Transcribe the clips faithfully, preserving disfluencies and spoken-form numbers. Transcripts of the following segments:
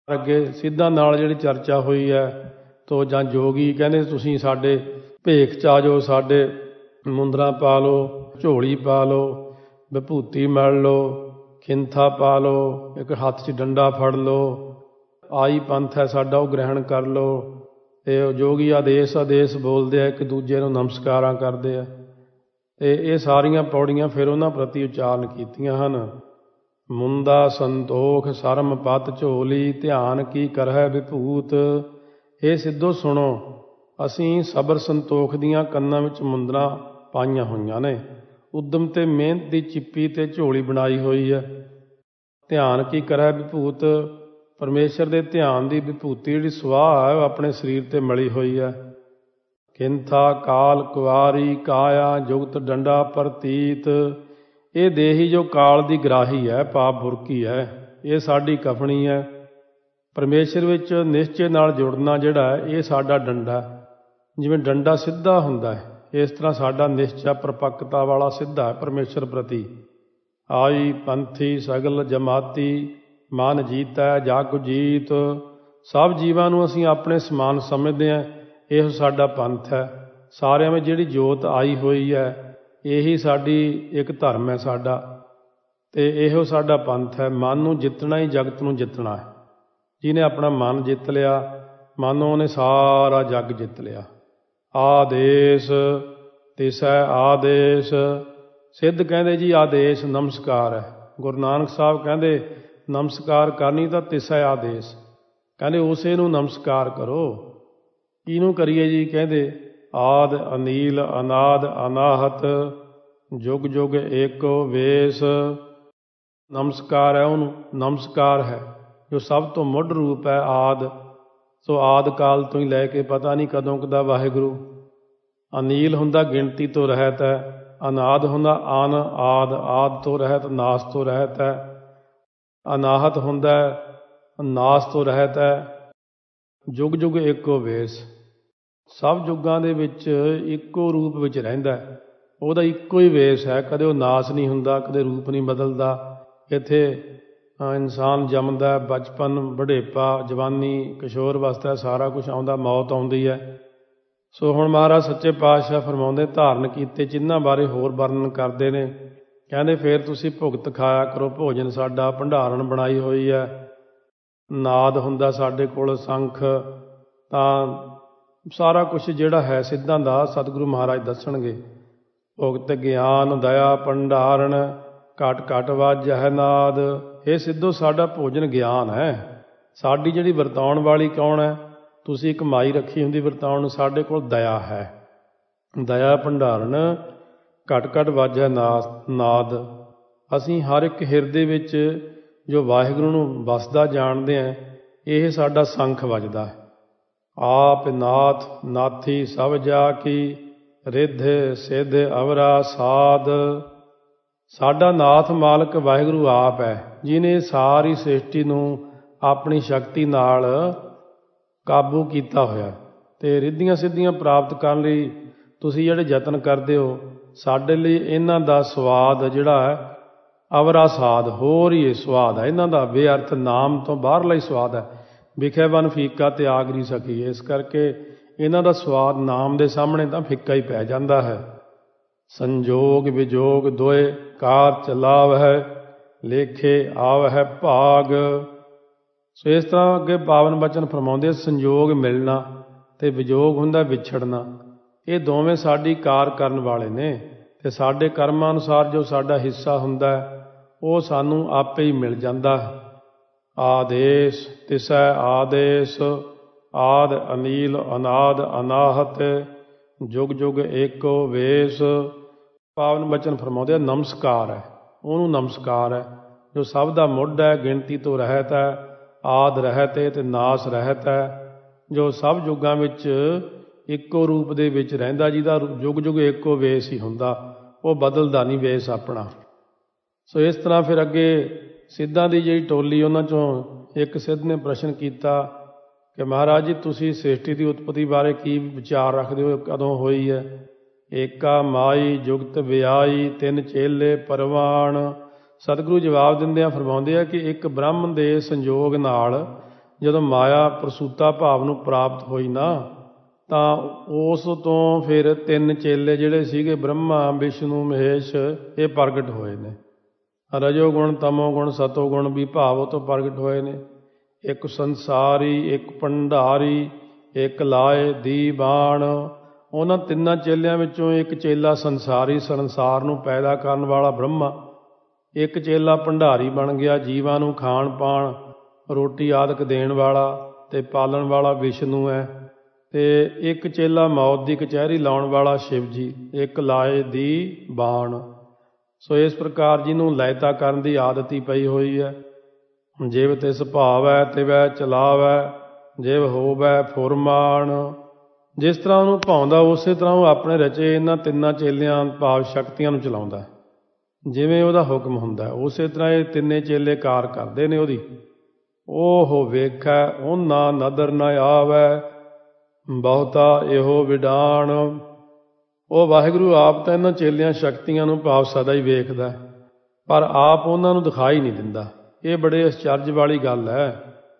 ਅੱਗੇ ਸਿੱਧਾਂ ਨਾਲ ਜਿਹੜੀ ਚਰਚਾ ਹੋਈ ਹੈ ਤੋ ਜਾਂ ਜੋਗੀ ਕਹਿੰਦੇ ਤੁਸੀਂ ਸਾਡੇ ਭੇਖ 'ਚ ਆ ਜਾਓ, ਸਾਡੇ ਮੁੰਦਰਾਂ ਪਾ ਲਓ, ਝੋਲੀ ਪਾ ਲਓ, ਵਿਭੂਤੀ ਮਲ ਲਓ, ਖਿੰਥਾ ਪਾ ਲਓ, ਇੱਕ ਹੱਥ 'ਚ ਡੰਡਾ ਫੜ ਲਓ, ਆਈ ਪੰਥ ਹੈ ਸਾਡਾ ਉਹ ਗ੍ਰਹਿਣ ਕਰ ਲਓ। ਅਤੇ ਜੋਗੀ ਆਦੇਸ਼ ਆਦੇਸ਼ ਬੋਲਦੇ ਆ, ਇੱਕ ਦੂਜੇ ਨੂੰ ਨਮਸਕਾਰਾਂ ਕਰਦੇ ਆ। ਅਤੇ ਇਹ ਸਾਰੀਆਂ ਪੌੜੀਆਂ ਫਿਰ ਉਹਨਾਂ ਪ੍ਰਤੀ ਉਚਾਰਨ ਕੀਤੀਆਂ ਹਨ। ਮੁੰਦਾ ਸੰਤੋਖ ਸਰਮ ਪਤ ਝੋਲੀ, ਧਿਆਨ ਕੀ ਕਰਹਿ ਵਿਭੂਤ। ਇਹ ਸਿੱਧੋ ਸੁਣੋ, ਅਸੀਂ ਸਬਰ ਸੰਤੋਖ ਦੀਆਂ ਕੰਨਾਂ ਵਿੱਚ ਮੁੰਦਰਾਂ ਪਾਈਆਂ ਹੋਈਆਂ ਨੇ, ਉਦਮ ਅਤੇ ਮਿਹਨਤ ਦੀ ਚਿੱਪੀ ਅਤੇ ਝੋਲੀ ਬਣਾਈ ਹੋਈ ਹੈ। ਧਿਆਨ ਕੀ ਕਰਹਿ ਵਿਭੂਤ, ਪਰਮੇਸ਼ਰ ਦੇ ਧਿਆਨ ਦੀ ਵਿਭੂਤੀ ਜਿਹੜੀ ਸੁਆਹ ਹੈ ਉਹ ਆਪਣੇ ਸਰੀਰ 'ਤੇ ਮਲੀ ਹੋਈ ਹੈ। ਕਿੰਥਾ ਕਾਲ ਕੁਆਰੀ ਕਾਇਆ ਜੁਗਤ ਡੰਡਾ ਪ੍ਰਤੀਤ, ਇਹ ਦੇਹੀ ਜੋ ਕਾਲ ਦੀ ਗ੍ਰਾਹੀ ਹੈ, ਪਾਪ ਬੁਰਕੀ ਹੈ, ਇਹ ਸਾਡੀ ਕਫਣੀ ਹੈ। ਪਰਮੇਸ਼ਰ ਵਿੱਚ ਨਿਸ਼ਚੇ ਨਾਲ ਜੁੜਨਾ ਜਿਹੜਾ ਹੈ ਇਹ ਸਾਡਾ ਡੰਡਾ, ਜਿਵੇਂ ਡੰਡਾ ਸਿੱਧਾ ਹੁੰਦਾ ਹੈ ਇਸ ਤਰ੍ਹਾਂ ਸਾਡਾ ਨਿਸ਼ਚਾ ਪ੍ਰਪੱਕਤਾ ਵਾਲਾ ਸਿੱਧਾ ਹੈ ਪਰਮੇਸ਼ਰ ਪ੍ਰਤੀ। ਆਈ ਪੰਥੀ ਸਗਲ ਜਮਾਤੀ, ਮਨ ਜੀਤੈ ਜਗ ਜੀਤ। ਸਭ ਜੀਵਾਂ ਨੂੰ ਅਸੀਂ ਆਪਣੇ ਸਮਾਨ ਸਮਝਦੇ ਹਾਂ, ਇਹੋ ਸਾਡਾ ਪੰਥ ਹੈ। ਸਾਰਿਆਂ ਵਿੱਚ ਜਿਹੜੀ ਜੋਤ ਆਈ ਹੋਈ ਹੈ ਇਹੀ ਸਾਡੀ ਇੱਕ ਧਰਮ ਹੈ ਸਾਡਾ, ਅਤੇ ਇਹੋ ਸਾਡਾ ਪੰਥ ਹੈ। ਮਨ ਨੂੰ ਜਿੱਤਣਾ ਹੀ ਜਗਤ ਨੂੰ ਜਿੱਤਣਾ ਹੈ। ਜਿਹਨੇ ਆਪਣਾ ਮਨ ਜਿੱਤ ਲਿਆ, ਮਾਨੋ ਉਹਨੇ ਸਾਰਾ ਜੱਗ ਜਿੱਤ ਲਿਆ। ਆਦੇਸ਼ ਤਿਸੈ ਆਦੇਸ਼, ਸਿੱਧ ਕਹਿੰਦੇ ਜੀ ਆਦੇਸ਼ ਨਮਸਕਾਰ ਹੈ। ਗੁਰੂ ਨਾਨਕ ਸਾਹਿਬ ਕਹਿੰਦੇ ਨਮਸਕਾਰ ਕਰਨੀ ਤਾਂ ਤਿਸੈ ਆਦੇਸ਼, ਕਹਿੰਦੇ ਉਸੇ ਨੂੰ ਨਮਸਕਾਰ ਕਰੋ। ਕਿਹਨੂੰ ਕਰੀਏ ਜੀ? ਕਹਿੰਦੇ ਆਦ ਅਨੀਲ ਅਨਾਦ ਅਨਾਹਤ, ਜੁਗ ਜੁਗ ਏਕੋ ਵੇਸ। ਨਮਸਕਾਰ ਹੈ ਉਹਨੂੰ, ਨਮਸਕਾਰ ਹੈ ਜੋ ਸਭ ਤੋਂ ਮੁੱਢ ਰੂਪ ਹੈ ਆਦ। ਸੋ ਆਦ ਕਾਲ ਤੋਂ ਹੀ ਲੈ ਕੇ ਪਤਾ ਨਹੀਂ ਕਦੋਂ ਕਦਾ ਵਾਹਿਗੁਰੂ। ਅਨੀਲ ਹੁੰਦਾ ਗਿਣਤੀ ਤੋਂ ਰਹਿਤ ਹੈ, ਅਨਾਦ ਹੁੰਦਾ ਅਨ ਆਦ, ਆਦ ਤੋਂ ਰਹਿਤ ਨਾਸ ਤੋਂ ਰਹਿਤ ਹੈ। ਅਨਾਹਤ ਹੁੰਦਾ ਨਾਸ ਤੋਂ ਰਹਿਤ ਹੈ। ਜੁਗ ਜੁਗ ਏਕੋ ਵੇਸ, ਸਭ ਯੁੱਗਾਂ ਦੇ ਵਿੱਚ ਇੱਕੋ ਰੂਪ ਵਿੱਚ ਰਹਿੰਦਾ, ਉਹਦਾ ਇੱਕੋ ਹੀ ਵੇਸ ਹੈ। ਕਦੇ ਉਹ ਨਾਸ ਨਹੀਂ ਹੁੰਦਾ, ਕਦੇ ਰੂਪ ਨਹੀਂ ਬਦਲਦਾ। ਇੱਥੇ ਇਨਸਾਨ ਜੰਮਦਾ, ਬਚਪਨ, ਬੁਢੇਪਾ, ਜਵਾਨੀ, ਕਿਸ਼ੋਰ ਅਵਸਥਾ, ਸਾਰਾ ਕੁਛ ਆਉਂਦਾ, ਮੌਤ ਆਉਂਦੀ ਹੈ। ਸੋ ਹੁਣ ਮਹਾਰਾਜ ਸੱਚੇ ਪਾਤਸ਼ਾਹ ਫਰਮਾਉਂਦੇ ਧਾਰਨ ਕੀਤੇ ਚਿੰਨ੍ਹਾਂ ਬਾਰੇ ਹੋਰ ਵਰਣਨ ਕਰਦੇ ਨੇ। ਕਹਿੰਦੇ ਫਿਰ ਤੁਸੀਂ ਭੁਗਤ ਖਾਇਆ ਕਰੋ, ਭੋਜਨ ਸਾਡਾ ਭੰਡਾਰਨ ਬਣਾਈ ਹੋਈ ਹੈ। ਨਾਦ ਹੁੰਦਾ ਸਾਡੇ ਕੋਲ, ਸੰਖ, ਤਾਂ ਸਾਰਾ ਕੁਛ ਜਿਹੜਾ ਹੈ ਸਿੱਧਾਂ ਦਾ ਸਤਿਗੁਰੂ ਮਹਾਰਾਜ ਦੱਸਣਗੇ। ਭੁਗਤ ਗਿਆਨ ਦਇਆ ਭੰਡਾਰਨ, ਘਟ ਘਟ ਵਾਜਹਿ ਨਾਦ। ਇਹ ਸਿੱਧੋ ਸਾਡਾ ਭੋਜਨ ਗਿਆਨ ਹੈ। ਸਾਡੀ ਜਿਹੜੀ ਵਰਤਾਉਣ ਵਾਲੀ ਕੌਣ ਹੈ? ਤੁਸੀਂ ਕਮਾਈ ਰੱਖੀ ਹੁੰਦੀ ਵਰਤਾਉਣ ਨੂੰ, ਸਾਡੇ ਕੋਲ ਦਇਆ ਹੈ। ਦਇਆ ਭੰਡਾਰਨ, ਘਟ ਘਟ ਵਾਜਹਿ ਨਾਦ। ਅਸੀਂ ਹਰ ਇੱਕ ਹਿਰਦੇ ਵਿੱਚ ਜੋ ਵਾਹਿਗੁਰੂ ਨੂੰ ਵਸਦਾ ਜਾਣਦੇ ਹਾਂ, ਇਹ ਸਾਡਾ ਸੰਖ ਵੱਜਦਾ ਹੈ। ਆਪ ਨਾਥ ਨਾਥੀ ਸਭ ਜਾ ਕੀ, ਰਿੱਧ ਸਿੱਧ ਅਵਰਾ ਸਾਧ। ਸਾਡਾ ਨਾਥ ਮਾਲਕ ਵਾਹਿਗੁਰੂ ਆਪ ਹੈ, ਜਿਹਨੇ ਸਾਰੀ ਸ੍ਰਿਸ਼ਟੀ ਨੂੰ ਆਪਣੀ ਸ਼ਕਤੀ ਨਾਲ ਕਾਬੂ ਕੀਤਾ ਹੋਇਆ। ਅਤੇ ਰਿੱਧੀਆਂ ਸਿੱਧੀਆਂ ਪ੍ਰਾਪਤ ਕਰਨ ਲਈ ਤੁਸੀਂ ਜਿਹੜੇ ਯਤਨ ਕਰਦੇ ਹੋ, ਸਾਡੇ ਲਈ ਇਹਨਾਂ ਦਾ ਸਵਾਦ ਜਿਹੜਾ ਹੈ ਅਵਰਾ ਸਾਧ, ਹੋਰ ਹੀ ਸਵਾਦ ਹੈ ਇਹਨਾਂ ਦਾ, ਬੇਅਰਥ ਨਾਮ ਤੋਂ ਬਾਹਰਲਾ ਹੀ ਸਵਾਦ ਹੈ। ਵਿਖੇ ਬਨ ਫੀਕਾ ਤਿਆਗ ਨਹੀਂ ਸਕੀ, ਇਸ ਕਰਕੇ ਇਹਨਾਂ ਦਾ ਸਵਾਦ ਨਾਮ ਦੇ ਸਾਹਮਣੇ ਤਾਂ ਫਿੱਕਾ ਹੀ ਪੈ ਜਾਂਦਾ ਹੈ। ਸੰਜੋਗ ਵਿਜੋਗ ਦੋਏ ਕਾਰ ਚਲਾਵ ਹੈ, ਲੇਖੇ ਆਵ ਹੈ ਭਾਗ। ਸੋ ਇਸ ਤਰ੍ਹਾਂ ਅੱਗੇ ਪਾਵਨ ਬਚਨ ਫਰਮਾਉਂਦੇ, ਸੰਜੋਗ ਮਿਲਣਾ ਅਤੇ ਵਿਜੋਗ ਹੁੰਦਾ ਵਿਛੜਨਾ, ਇਹ ਦੋਵੇਂ ਸਾਡੀ ਕਾਰ ਕਰਨ ਵਾਲੇ ਨੇ। ਅਤੇ ਸਾਡੇ ਕਰਮਾਂ ਅਨੁਸਾਰ ਜੋ ਸਾਡਾ ਹਿੱਸਾ ਹੁੰਦਾ ਉਹ ਸਾਨੂੰ ਆਪੇ ਹੀ ਮਿਲ ਜਾਂਦਾ ਹੈ। ਆਦੇਸ਼ ਤਿਸੈ ਆਦੇਸ਼, ਆਦ ਅਨੀਲ ਅਨਾਦ ਅਨਾਹਤ, ਜੁਗ ਜੁਗ ਏਕੋ ਵੇਸ। ਪਾਵਨ ਬਚਨ ਫਰਮਾਉਂਦੇ ਨਮਸਕਾਰ ਹੈ, ਉਹਨੂੰ ਨਮਸਕਾਰ ਹੈ ਜੋ ਸਭ ਦਾ ਮੁੱਢ ਹੈ, ਗਿਣਤੀ ਤੋਂ ਰਹਿਤ ਹੈ, ਆਦ ਰਹਿਤ ਹੈ ਅਤੇ ਨਾਸ ਰਹਿਤ ਹੈ, ਜੋ ਸਭ ਯੁੱਗਾਂ ਵਿੱਚ ਇੱਕੋ ਰੂਪ ਦੇ ਵਿੱਚ ਰਹਿੰਦਾ, ਜਿਹਦਾ ਯੁੱਗ ਯੁੱਗ ਇੱਕੋ ਵੇਸ ਹੀ ਹੁੰਦਾ, ਉਹ ਬਦਲਦਾ ਨਹੀਂ ਵੇਸ ਆਪਣਾ। ਸੋ ਇਸ ਤਰ੍ਹਾਂ ਫਿਰ ਅੱਗੇ ਸਿੱਧਾਂ ਦੀ ਜਿਹੜੀ ਟੋਲੀ, ਉਹਨਾਂ 'ਚੋਂ ਇੱਕ ਸਿੱਧ ਨੇ ਪ੍ਰਸ਼ਨ ਕੀਤਾ ਕਿ ਮਹਾਰਾਜ ਜੀ ਤੁਸੀਂ ਸ੍ਰਿਸ਼ਟੀ ਦੀ ਉਤਪਤੀ ਬਾਰੇ ਕੀ ਵਿਚਾਰ ਰੱਖਦੇ ਹੋ, ਕਦੋਂ ਹੋਈ ਹੈ? ਏਕਾ ਮਾਈ ਜੁਗਤ ਵਿਆਈ, ਤਿੰਨ ਚੇਲੇ ਪਰਵਾਣ। ਸਤਿਗੁਰੂ ਜਵਾਬ ਦਿੰਦਿਆਂ ਫਰਮਾਉਂਦੇ ਆ ਕਿ ਇੱਕ ਬ੍ਰਹਮ ਦੇ ਸੰਯੋਗ ਨਾਲ ਜਦੋਂ ਮਾਇਆ ਪ੍ਰਸੂਤਾ ਭਾਵ ਨੂੰ ਪ੍ਰਾਪਤ ਹੋਈ ਨਾ, ਤਾਂ ਉਸ ਤੋਂ ਫਿਰ ਤਿੰਨ ਚੇਲੇ ਜਿਹੜੇ ਸੀਗੇ ਬ੍ਰਹਮਾ ਵਿਸ਼ਨੂੰ ਮਹੇਸ਼, ਇਹ ਪ੍ਰਗਟ ਹੋਏ ਨੇ। ਰਜੋ ਗੁਣ, ਤਮੋ ਗੁਣ, ਸਤੋ ਗੁਣ ਵੀ ਭਾਵ ਉਹ ਤੋਂ ਪ੍ਰਗਟ ਹੋਏ ਨੇ। ਇੱਕ ਸੰਸਾਰੀ, ਇੱਕ ਭੰਡਾਰੀ, ਇੱਕ ਲਾਏ ਦੀਵਾਨ। ਉਹਨਾਂ ਤਿੰਨਾਂ ਚੇਲਿਆਂ ਵਿੱਚੋਂ ਇੱਕ ਚੇਲਾ ਸੰਸਾਰੀ, ਸੰਸਾਰ ਨੂੰ ਪੈਦਾ ਕਰਨ ਵਾਲਾ ਬ੍ਰਹਮਾ। ਇੱਕ ਚੇਲਾ ਭੰਡਾਰੀ ਬਣ ਗਿਆ, ਜੀਵਾਂ ਨੂੰ ਖਾਣ ਪਾਣ ਰੋਟੀ ਆਦਿਕ ਦੇਣ ਵਾਲਾ ਅਤੇ ਪਾਲਣ ਵਾਲਾ ਵਿਸ਼ਨੂੰ ਹੈ। ਅਤੇ ਇੱਕ ਚੇਲਾ ਮੌਤ ਦੀ ਕਚਹਿਰੀ ਲਾਉਣ ਵਾਲਾ ਸ਼ਿਵ ਜੀ। ਇੱਕ ਲਾਏ ਦੀ ਬਾਣ। ਸੋ ਇਸ ਪ੍ਰਕਾਰ ਜਿਹਨੂੰ ਲੈਤਾ ਕਰਨ ਦੀ ਆਦਤ ਹੀ ਪਈ ਹੋਈ ਹੈ। ਜਿਵ ਤਿਸ ਭਾਵੈ ਤਿਵੈ ਚਲਾਵੈ, ਜਿਵ ਹੋਵੈ ਫੁਰਮਾਨ। ਜਿਸ ਤਰ੍ਹਾਂ ਉਹਨੂੰ ਭਾਉਂਦਾ ਉਸੇ ਤਰ੍ਹਾਂ ਉਹ ਆਪਣੇ ਰਚੇ ਇਹਨਾਂ ਤਿੰਨਾਂ ਚੇਲਿਆਂ ਭਾਵ ਸ਼ਕਤੀਆਂ ਨੂੰ ਚਲਾਉਂਦਾ। ਜਿਵੇਂ ਉਹਦਾ ਹੁਕਮ ਹੁੰਦਾ ਉਸੇ ਤਰ੍ਹਾਂ ਇਹ ਤਿੰਨੇ ਚੇਲੇ ਕਾਰ ਕਰਦੇ ਨੇ ਉਹਦੀ। ਉਹ ਵੇਖੈ ਉਹਨਾਂ ਨਦਰ ਨ ਆਵੈ, ਬਹੁਤਾ ਇਹੋ ਵਿਡਾਣ। ਉਹ ਵਾਹਿਗੁਰੂ ਆਪ ਤਾਂ ਇਹਨਾਂ ਚੇਲਿਆਂ ਸ਼ਕਤੀਆਂ ਨੂੰ ਭਾਵ ਸਦਾ ਹੀ ਵੇਖਦਾ, ਪਰ ਆਪ ਉਹਨਾਂ ਨੂੰ ਦਿਖਾਈ ਨਹੀਂ ਦਿੰਦਾ। ਇਹ ਬੜੇ ਅਚਰਜ ਵਾਲੀ ਗੱਲ ਹੈ।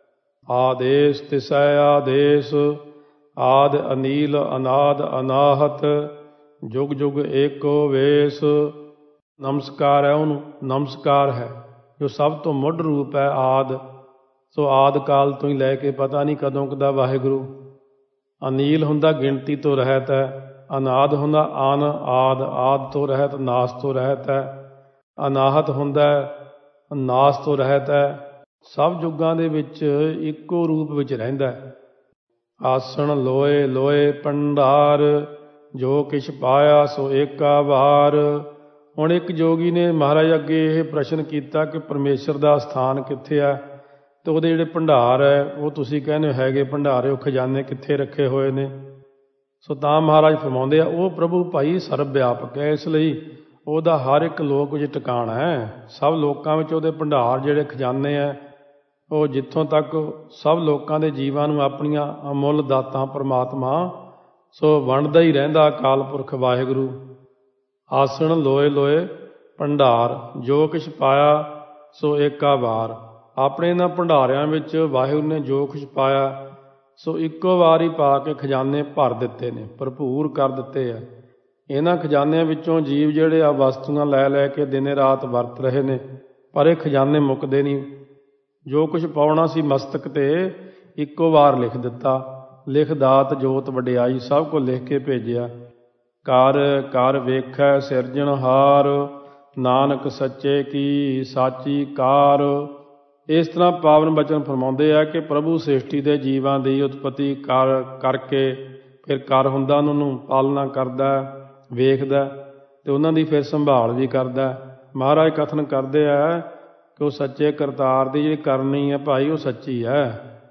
ਆਦੇਸ ਤਿਸੈ ਆਦੇਸ, ਆਦ ਅਨੀਲ ਅਨਾਦ ਅਨਾਹਤ, ਜੁਗ ਜੁਗ ਏਕੋ ਵੇਸ। ਨਮਸਕਾਰ ਹੈ ਉਹਨੂੰ, ਨਮਸਕਾਰ ਹੈ ਜੋ ਸਭ ਤੋਂ ਮੁੱਢ ਰੂਪ ਹੈ ਆਦ। ਸੋ ਆਦ ਕਾਲ ਤੋਂ ਹੀ ਲੈ ਕੇ ਪਤਾ ਨਹੀਂ ਕਦੋਂ ਕਦਾ ਵਾਹਿਗੁਰੂ। ਅਨੀਲ ਹੁੰਦਾ ਗਿਣਤੀ ਤੋਂ ਰਹਿਤ ਹੈ, ਅਨਾਦ ਹੁੰਦਾ ਅਨ ਆਦ, ਆਦ ਤੋਂ ਰਹਿਤ ਨਾਸ ਤੋਂ ਰਹਿਤ ਹੈ। ਅਨਾਹਤ ਹੁੰਦਾ ਨਾਸ ਤੋਂ ਰਹਿਤ ਹੈ। ਸਭ ਯੁੱਗਾਂ ਦੇ ਵਿੱਚ ਇੱਕੋ ਰੂਪ ਵਿੱਚ ਰਹਿੰਦਾ। ਆਸਣ ਲੋਏ ਲੋਏ ਭੰਡਾਰ, ਜੋ ਕਿਛ ਪਾਇਆ ਸੋ ਏਕਾ ਵਾਰ। ਹੁਣ ਇੱਕ ਜੋਗੀ ਨੇ ਮਹਾਰਾਜ ਅੱਗੇ ਇਹ ਪ੍ਰਸ਼ਨ ਕੀਤਾ ਕਿ ਪਰਮੇਸ਼ਰ ਦਾ ਸਥਾਨ ਕਿੱਥੇ ਹੈ, ਅਤੇ ਉਹਦੇ ਜਿਹੜੇ ਭੰਡਾਰ ਹੈ ਉਹ ਤੁਸੀਂ ਕਹਿੰਦੇ ਹੈਗੇ ਭੰਡਾਰੇ, ਉਹ ਖਜ਼ਾਨੇ ਕਿੱਥੇ ਰੱਖੇ ਹੋਏ ਨੇ। ਸੋ ਤਾਂ ਮਹਾਰਾਜ ਫਰਮਾਉਂਦੇ ਆ ਉਹ ਪ੍ਰਭੂ ਭਾਈ ਸਰਬ ਵਿਆਪਕ ਹੈ, ਇਸ ਲਈ ਉਹਦਾ ਹਰ ਇੱਕ ਲੋਕ ਵਿੱਚ ਟਿਕਾਣਾ ਹੈ। ਸਭ ਲੋਕਾਂ ਵਿੱਚ ਉਹਦੇ ਭੰਡਾਰ ਜਿਹੜੇ ਖਜ਼ਾਨੇ ਹੈ, ਉਹ ਜਿੱਥੋਂ ਤੱਕ ਸਭ ਲੋਕਾਂ ਦੇ ਜੀਵਾਂ ਨੂੰ ਆਪਣੀਆਂ ਅਮੁੱਲ ਦਾਤਾਂ ਪਰਮਾਤਮਾ ਸੋ ਵੰਡਦਾ ਹੀ ਰਹਿੰਦਾ ਅਕਾਲ ਪੁਰਖ ਵਾਹਿਗੁਰੂ। ਆਸਣ ਲੋਏ ਲੋਏ ਭੰਡਾਰ, ਜੋ ਕਿਛ ਪਾਇਆ ਸੋ ਏਕਾ ਵਾਰ। ਆਪਣੇ ਇਹਨਾਂ ਭੰਡਾਰਿਆਂ ਵਿੱਚ ਵਾਹਿਗੁਰੂ ਨੇ ਜੋ ਕੁਛ ਪਾਇਆ ਸੋ ਇੱਕੋ ਵਾਰ ਹੀ ਪਾ ਕੇ ਖਜ਼ਾਨੇ ਭਰ ਦਿੱਤੇ ਨੇ, ਭਰਪੂਰ ਕਰ ਦਿੱਤੇ ਆ। ਇਹਨਾਂ ਖਜ਼ਾਨਿਆਂ ਵਿੱਚੋਂ ਜੀਵ ਜਿਹੜੇ ਆ ਵਸਤੂਆਂ ਲੈ ਲੈ ਕੇ ਦਿਨੇ ਰਾਤ ਵਰਤ ਰਹੇ ਨੇ, ਪਰ ਇਹ ਖਜ਼ਾਨੇ ਮੁੱਕਦੇ ਨਹੀਂ। ਜੋ ਕੁਛ ਪਾਉਣਾ ਸੀ ਮਸਤਕ 'ਤੇ ਇੱਕੋ ਵਾਰ ਲਿਖ ਦਿੱਤਾ। ਲਿਖ ਦਾਤ ਜੋਤ ਵਡਿਆਈ ਸਭ ਕੁਝ ਲਿਖ ਕੇ ਭੇਜਿਆ। ਕਰ ਕਰ ਵੇਖੈ ਸਿਰਜਣਹਾਰ, ਨਾਨਕ ਸੱਚੇ ਕੀ ਸਾਚੀ ਕਾਰ। ਇਸ ਤਰ੍ਹਾਂ ਪਾਵਨ ਬਚਨ ਫਰਮਾਉਂਦੇ ਆ ਕਿ ਪ੍ਰਭੂ ਸ੍ਰਿਸ਼ਟੀ ਦੇ ਜੀਵਾਂ ਦੀ ਉਤਪਤੀ ਕਰ ਕਰਕੇ ਫਿਰ ਕਰ ਹੁੰਦਾ, ਉਹਨਾਂ ਨੂੰ ਪਾਲਣਾ ਕਰਦਾ, ਵੇਖਦਾ ਅਤੇ ਉਹਨਾਂ ਦੀ ਫਿਰ ਸੰਭਾਲ ਵੀ ਕਰਦਾ। ਮਹਾਰਾਜ ਕਥਨ ਕਰਦੇ ਆ ਕਿ ਉਹ ਸੱਚੇ ਕਰਤਾਰ ਦੀ ਜਿਹੜੀ ਕਰਨੀ ਹੈ ਭਾਈ ਉਹ ਸੱਚੀ ਹੈ।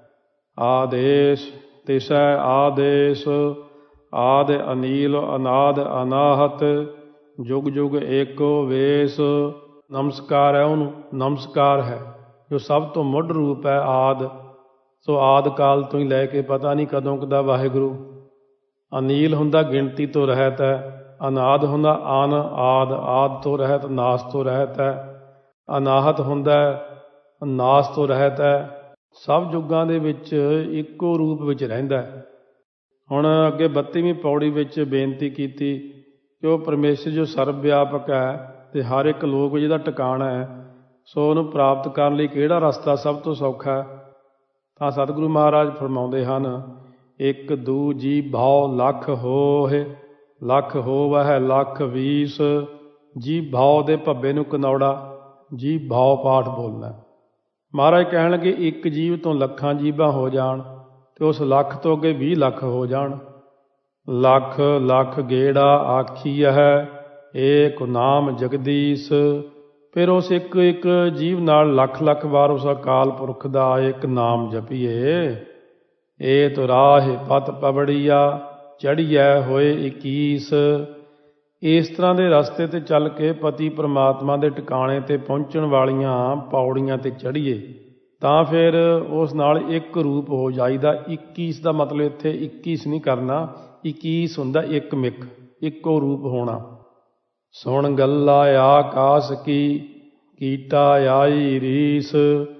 ਆਦੇਸ ਤਿਸੈ ਆਦੇਸ, ਆਦ ਅਨੀਲ ਅਨਾਦ ਅਨਾਹਤ, ਜੁਗ ਜੁਗ ਏਕੋ ਵੇਸ। ਨਮਸਕਾਰ ਹੈ ਉਹਨੂੰ, ਨਮਸਕਾਰ ਹੈ ਜੋ ਸਭ ਤੋਂ ਮੁੱਢ ਰੂਪ ਹੈ ਆਦ। ਸੋ ਆਦ ਕਾਲ ਤੋਂ ਹੀ ਲੈ ਕੇ ਪਤਾ ਨਹੀਂ ਕਦੋਂ ਕਦਾ ਵਾਹਿਗੁਰੂ। ਅਨੀਲ ਹੁੰਦਾ ਗਿਣਤੀ ਤੋਂ ਰਹਿਤ ਹੈ, ਅਨਾਦ ਹੁੰਦਾ ਅਨ ਆਦ, ਆਦ ਤੋਂ ਰਹਿਤ ਨਾਸ ਤੋਂ ਰਹਿਤ ਹੈ। ਅਨਾਹਤ ਹੁੰਦਾ ਨਾਸ ਤੋਂ ਰਹਿਤ ਹੈ। ਸਭ ਯੁੱਗਾਂ ਦੇ ਵਿੱਚ ਇੱਕੋ ਰੂਪ ਵਿੱਚ ਰਹਿੰਦਾ। ਹੁਣ ਅੱਗੇ ਬੱਤੀਵੀਂ ਪੌੜੀ ਵਿੱਚ ਬੇਨਤੀ ਕੀਤੀ ਕਿ ਉਹ ਪਰਮੇਸ਼ਰ ਜੋ ਸਰਬ ਵਿਆਪਕ ਹੈ ਅਤੇ ਹਰ ਇੱਕ ਲੋਕ ਜਿਹਦਾ ਟਿਕਾਣਾ ਹੈ, ਸੋ ਉਹਨੂੰ ਪ੍ਰਾਪਤ ਕਰਨ ਲਈ ਕਿਹੜਾ ਰਸਤਾ ਸਭ ਤੋਂ ਸੌਖਾ ਹੈ। ਤਾਂ ਸਤਿਗੁਰੂ ਮਹਾਰਾਜ ਫਰਮਾਉਂਦੇ ਹਨ, ਇੱਕ ਦੂ ਜੀ ਭਾਉ ਲੱਖ ਹੋਹਿ, ਲੱਖ ਹੋਵਹਿ ਲੱਖ ਵੀਸ। ਜੀ ਭਾਉ ਦੇ ਭੱਬੇ ਨੂੰ ਕਨੌੜਾ, ਜੀ ਭਾਉ ਪਾਠ ਬੋਲਣਾ। ਮਹਾਰਾਜ ਕਹਿਣ ਲੱਗੇ ਇੱਕ ਜੀਵ ਤੋਂ ਲੱਖਾਂ ਜੀਵਾਂ ਹੋ ਜਾਣ ਅਤੇ ਉਸ ਲੱਖ ਤੋਂ ਅੱਗੇ ਵੀਹ ਲੱਖ ਹੋ ਜਾਣ। ਲੱਖ ਲੱਖ ਗੇੜਾ ਆਖੀਐ ਏਕ ਨਾਮ ਜਗਦੀਸ਼। ਫਿਰ ਉਸ ਇੱਕ ਇੱਕ ਜੀਵ ਨਾਲ ਲੱਖ ਲੱਖ ਵਾਰ ਉਸ ਅਕਾਲ ਪੁਰਖ ਦਾ ਇੱਕ ਨਾਮ ਜਪੀਏ। ਏ ਤੋ ਰਾਹ ਪਤ ਪਵੜੀਆ, ਚੜ੍ਹੀਐ ਹੋਏ ਇੱਕੀਸ। ਇਸ ਤਰ੍ਹਾਂ ਦੇ ਰਸਤੇ 'ਤੇ ਚੱਲ ਕੇ ਪਤੀ ਪਰਮਾਤਮਾ ਦੇ ਟਿਕਾਣੇ 'ਤੇ ਪਹੁੰਚਣ ਵਾਲੀਆਂ ਪੌੜੀਆਂ 'ਤੇ ਚੜ੍ਹੀਏ ਤਾਂ ਫਿਰ ਉਸ ਨਾਲ ਇੱਕ ਰੂਪ ਹੋ ਜਾਈਦਾ। ਇੱਕੀਸ ਦਾ ਮਤਲਬ ਇੱਥੇ ਇੱਕੀਸ ਨਹੀਂ ਕਰਨਾ, ਇੱਕੀਸ ਹੁੰਦਾ ਇੱਕ ਮਿੱਕ, ਇੱਕੋ ਰੂਪ ਹੋਣਾ। ਸੁਣ ਗੱਲਾ ਆਕਾਸ ਕੀ, ਕੀਟਾ ਆਈ ਰੀਸ।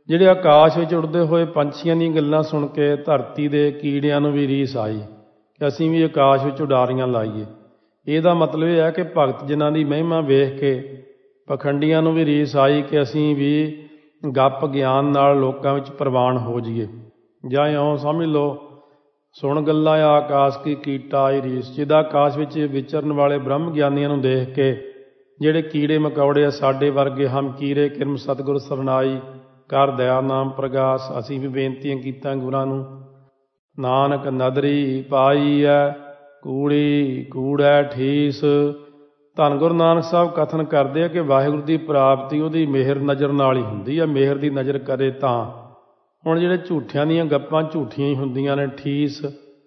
ਜਿਹੜੇ ਆਕਾਸ਼ ਵਿੱਚ ਉੱਡਦੇ ਹੋਏ ਪੰਛੀਆਂ ਦੀਆਂ ਗੱਲਾਂ ਸੁਣ ਕੇ ਧਰਤੀ ਦੇ ਕੀੜਿਆਂ ਨੂੰ ਵੀ ਰੀਸ ਆਈ ਕਿ ਅਸੀਂ ਵੀ ਆਕਾਸ਼ ਵਿੱਚ ਉਡਾਰੀਆਂ ਲਾਈਏ। ਇਹਦਾ ਮਤਲਬ ਇਹ ਹੈ ਕਿ ਭਗਤ ਜਿਨ੍ਹਾਂ ਦੀ ਮਹਿਮਾ ਵੇਖ ਕੇ ਪਖੰਡੀਆਂ ਨੂੰ ਵੀ ਰੀਸ ਆਈ ਕਿ ਅਸੀਂ ਵੀ ਗੱਪ ਗਿਆਨ ਨਾਲ ਲੋਕਾਂ ਵਿੱਚ ਪ੍ਰਵਾਨ ਹੋ ਜਾਈਏ। ਜਾਂ ਇਉਂ ਸਮਝ ਲਓ, ਸੁਣ ਗੱਲਾਂ ਆਕਾਸ਼ ਕੀ ਕੀਟਾ ਆਈ ਰੀਸ। ਜਿਹਦਾ ਆਕਾਸ਼ ਵਿੱਚ ਵਿਚਰਨ ਵਾਲੇ ਬ੍ਰਹਮ ਗਿਆਨੀਆਂ ਨੂੰ ਦੇਖ ਕੇ ਜਿਹੜੇ ਕੀੜੇ ਮਕੌੜੇ ਆ ਸਾਡੇ ਵਰਗੇ ਹਮ ਕੀਰੇ ਕਿਰਮ ਸਤਿਗੁਰ ਸਰਨਾਈ ਕਰ ਦਇਆ ਨਾਮ ਪ੍ਰਗਾਸ, ਅਸੀਂ ਵੀ ਬੇਨਤੀਆਂ ਕੀਤਾਂ ਗੁਰਾਂ ਨੂੰ। ਨਾਨਕ ਨਦਰੀ ਪਾਈ ਐ ਕੂੜੀ ਕੂੜੈ ਠੀਸ। ਧੰਨ ਗੁਰੂ ਨਾਨਕ ਸਾਹਿਬ ਕਥਨ ਕਰਦੇ ਆ ਕਿ ਵਾਹਿਗੁਰੂ ਦੀ ਪ੍ਰਾਪਤੀ ਉਹਦੀ ਮਿਹਰ ਨਜ਼ਰ ਨਾਲ ਹੀ ਹੁੰਦੀ ਆ। ਮਿਹਰ ਦੀ ਨਜ਼ਰ ਕਰੇ ਤਾਂ। ਹੁਣ ਜਿਹੜੇ ਝੂਠਿਆਂ ਦੀਆਂ ਗੱਪਾਂ ਝੂਠੀਆਂ ਹੀ ਹੁੰਦੀਆਂ ਨੇ। ਠੀਸ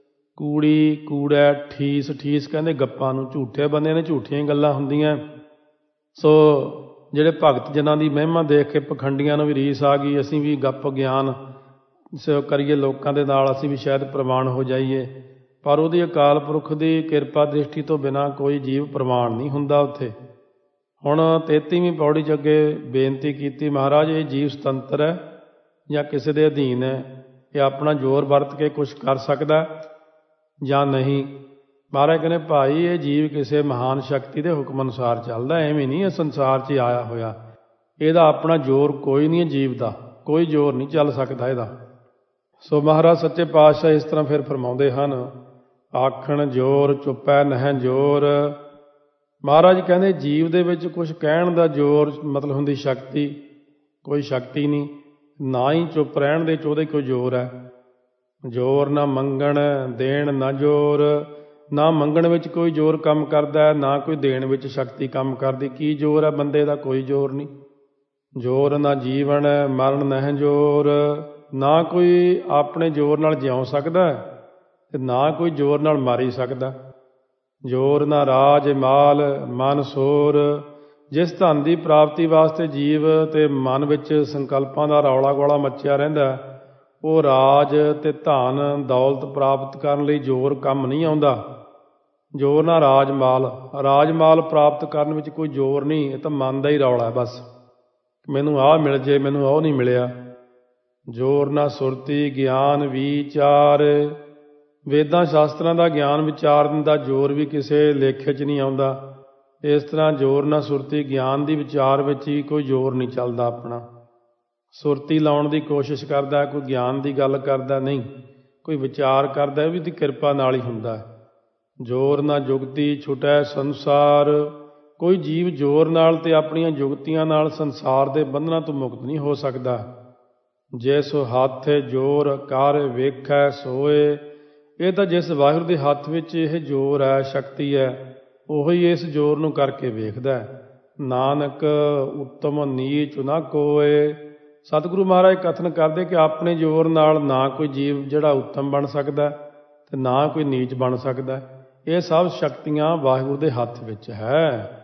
ਕੂੜੀ ਕੂੜੈ ਠੀਸ। ਠੀਸ ਕਹਿੰਦੇ ਗੱਪਾਂ ਨੂੰ, ਝੂਠੇ ਬੰਦੇ ਨੇ ਝੂਠੀਆਂ ਹੀ ਗੱਲਾਂ ਹੁੰਦੀਆਂ। ਸੋ ਜਿਹੜੇ ਭਗਤ ਜਿਨ੍ਹਾਂ ਦੀ ਮਹਿਮਾ ਦੇਖ ਕੇ ਪਖੰਡੀਆਂ ਨੂੰ ਵੀ ਰੀਸ ਆ ਗਈ, ਅਸੀਂ ਵੀ ਗੱਪ ਗਿਆਨ ਕਰੀਏ ਲੋਕਾਂ ਦੇ ਨਾਲ, ਅਸੀਂ ਵੀ ਸ਼ਾਇਦ ਪ੍ਰਵਾਨ ਹੋ ਜਾਈਏ। ਪਰ ਉਹਦੀ ਅਕਾਲ ਪੁਰਖ ਦੀ ਕਿਰਪਾ ਦ੍ਰਿਸ਼ਟੀ ਤੋਂ ਬਿਨਾਂ ਕੋਈ ਜੀਵ ਪ੍ਰਵਾਨ ਨਹੀਂ ਹੁੰਦਾ ਉੱਥੇ। ਹੁਣ ਤੇਤੀਵੀਂ ਪੌੜੀ 'ਚ ਅੱਗੇ ਬੇਨਤੀ ਕੀਤੀ, ਮਹਾਰਾਜ ਇਹ ਜੀਵ ਸੁਤੰਤਰ ਹੈ ਜਾਂ ਕਿਸੇ ਦੇ ਅਧੀਨ ਹੈ? ਇਹ ਆਪਣਾ ਜ਼ੋਰ ਵਰਤ ਕੇ ਕੁਛ ਕਰ ਸਕਦਾ ਜਾਂ ਨਹੀਂ? ਮਹਾਰਾਜ ਕਹਿੰਦੇ ਭਾਈ ਇਹ ਜੀਵ ਕਿਸੇ ਮਹਾਨ ਸ਼ਕਤੀ ਦੇ ਹੁਕਮ ਅਨੁਸਾਰ ਚੱਲਦਾ, ਐਵੇਂ ਨਹੀਂ ਇਹ ਸੰਸਾਰ 'ਚ ਆਇਆ ਹੋਇਆ। ਇਹਦਾ ਆਪਣਾ ਜ਼ੋਰ ਕੋਈ ਨਹੀਂ ਹੈ, ਜੀਵ ਦਾ ਕੋਈ ਜ਼ੋਰ ਨਹੀਂ ਚੱਲ ਸਕਦਾ ਇਹਦਾ। ਸੋ ਮਹਾਰਾਜ ਸੱਚੇ ਪਾਤਸ਼ਾਹ ਇਸ ਤਰ੍ਹਾਂ ਫਿਰ ਫਰਮਾਉਂਦੇ ਹਨ, ਆਖਣ ਜ਼ੋਰ ਚੁੱਪੈ ਨਹਿ ਜ਼ੋਰ। ਮਹਾਰਾਜ ਕਹਿੰਦੇ ਜੀਵ ਦੇ ਵਿੱਚ ਕੁਛ ਕਹਿਣ ਦਾ ਜ਼ੋਰ ਮਤਲਬ ਹੁੰਦੀ ਸ਼ਕਤੀ, ਕੋਈ ਸ਼ਕਤੀ ਨਹੀਂ। ਨਾ ਹੀ ਚੁੱਪ ਰਹਿਣ ਦੇ 'ਚ ਉਹਦੇ ਕੋਈ ਜ਼ੋਰ ਹੈ। ਜ਼ੋਰ ਨਾ ਮੰਗਣ ਦੇਣ ਨਾ ਜ਼ੋਰ। ਨਾ ਮੰਗਣ ਵਿੱਚ ਕੋਈ ਜ਼ੋਰ ਕੰਮ ਕਰਦਾ, ਨਾ ਕੋਈ ਦੇਣ ਵਿੱਚ ਸ਼ਕਤੀ ਕੰਮ ਕਰਦੀ। ਕੀ ਜ਼ੋਰ ਹੈ ਬੰਦੇ ਦਾ? ਕੋਈ ਜ਼ੋਰ ਨਹੀਂ। ਜ਼ੋਰ ਨਾ ਜੀਵਨ ਮਰਨ ਨਹਿ ਜ਼ੋਰ। ਨਾ ਕੋਈ ਆਪਣੇ ਜ਼ੋਰ ਨਾਲ ਜਿਉ ਸਕਦਾ ਤੇ ਨਾ ਕੋਈ ਜ਼ੋਰ ਨਾਲ ਮਰ ਹੀ ਸਕਦਾ। ਜ਼ੋਰ ਨਾ ਰਾਜ ਮਾਲ ਮਨ ਸੋਰ। ਜਿਸ ਧਨ ਦੀ ਪ੍ਰਾਪਤੀ ਵਾਸਤੇ ਜੀਵ ਤੇ ਮਨ ਵਿੱਚ ਸੰਕਲਪਾਂ ਦਾ ਰੌਲਾ ਗੋਲਾ ਮੱਚਿਆ ਰਹਿੰਦਾ, ਉਹ ਰਾਜ ਤੇ ਧਨ ਦੌਲਤ ਪ੍ਰਾਪਤ ਕਰਨ ਲਈ ਜ਼ੋਰ ਕੰਮ ਨਹੀਂ ਆਉਂਦਾ। ਜ਼ੋਰ ਨਾ ਰਾਜ ਮਾਲ। ਰਾਜ ਮਾਲ ਪ੍ਰਾਪਤ ਕਰਨ ਵਿੱਚ ਕੋਈ ਜ਼ੋਰ ਨਹੀਂ, ਇਹ ਤਾਂ ਮਨ ਦਾ ਹੀ ਰੌਲਾ ਬਸ। ਮੈਨੂੰ ਆਹ ਮਿਲ ਜੇ, ਮੈਨੂੰ ਉਹ ਨਹੀਂ ਮਿਲਿਆ। ਜ਼ੋਰ ਨਾ ਸੁਰਤੀ ਗਿਆਨ ਵਿਚਾਰ। ਵੇਦਾਂ ਸ਼ਾਸਤਰਾਂ ਦਾ ਗਿਆਨ ਵਿਚਾਰਨ ਦਾ ਜ਼ੋਰ ਵੀ ਕਿਸੇ ਲੇਖੇ 'ਚ ਨਹੀਂ ਆਉਂਦਾ। ਇਸ ਤਰ੍ਹਾਂ ਜ਼ੋਰ ਨਾ ਸੁਰਤੀ ਗਿਆਨ ਦੀ ਵਿਚਾਰ ਵਿੱਚ ਹੀ ਕੋਈ ਜ਼ੋਰ ਨਹੀਂ ਚੱਲਦਾ ਆਪਣਾ। ਸੁਰਤੀ ਲਾਉਣ ਦੀ ਕੋਸ਼ਿਸ਼ ਕਰਦਾ, ਕੋਈ ਗਿਆਨ ਦੀ ਗੱਲ ਕਰਦਾ ਨਹੀਂ, ਕੋਈ ਵਿਚਾਰ ਕਰਦਾ, ਇਹ ਵੀ ਦੀ ਕਿਰਪਾ ਨਾਲ ਹੀ ਹੁੰਦਾ। ਜ਼ੋਰ ਨਾ ਜੁਗਤੀ ਛੁਟੈ ਸੰਸਾਰ। ਕੋਈ ਜੀਵ ਜ਼ੋਰ ਨਾਲ ਤੇ ਆਪਣੀਆਂ ਜੁਗਤੀਆਂ ਨਾਲ ਸੰਸਾਰ ਦੇ ਬੰਧਨਾਂ ਤੋਂ ਮੁਕਤ ਨਹੀਂ ਹੋ ਸਕਦਾ। ਜਿਸ ਹੱਥ ਜ਼ੋਰ ਕਰ ਵੇਖੈ ਸੋਏ। ਇਹ ਤਾਂ ਜਿਸ ਵਾਹਿਗੁਰੂ ਦੇ ਹੱਥ ਵਿੱਚ ਇਹ ਜ਼ੋਰ ਹੈ, ਸ਼ਕਤੀ ਹੈ, ਉਹੀ ਇਸ ਜ਼ੋਰ ਨੂੰ ਕਰਕੇ ਵੇਖਦਾ। ਨਾਨਕ ਉੱਤਮ ਨੀਚ ਨਾ ਕੋਏ। ਸਤਿਗੁਰੂ ਮਹਾਰਾਜ ਕਥਨ ਕਰਦੇ ਕਿ ਆਪਣੇ ਜ਼ੋਰ ਨਾਲ ਨਾ ਕੋਈ ਜੀਵ ਜਿਹੜਾ ਉੱਤਮ ਬਣ ਸਕਦਾ ਤੇ ਨਾ ਕੋਈ ਨੀਚ ਬਣ ਸਕਦਾ। ਇਹ ਸਭ ਸ਼ਕਤੀਆਂ ਵਾਹਿਗੁਰੂ ਦੇ ਹੱਥ ਵਿੱਚ ਹੈ।